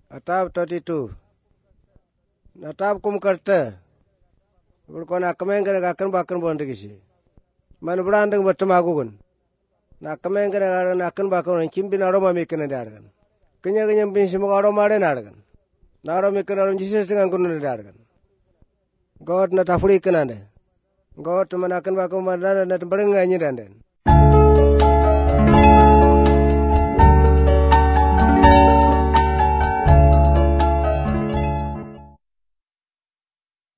Atap 32. Natap kum karte. Bulkona kamengere gakan bakan bondigisi. Man branding batamagugun. Na kamengere gakan bakan chimbin aroma mikene dargan. Kenya binsi mo aroma dargan. Na aroma mikene Jesus dengan kunun dargan. God na tafuri kenande. God manakan bakan mandana na barenga nyidan.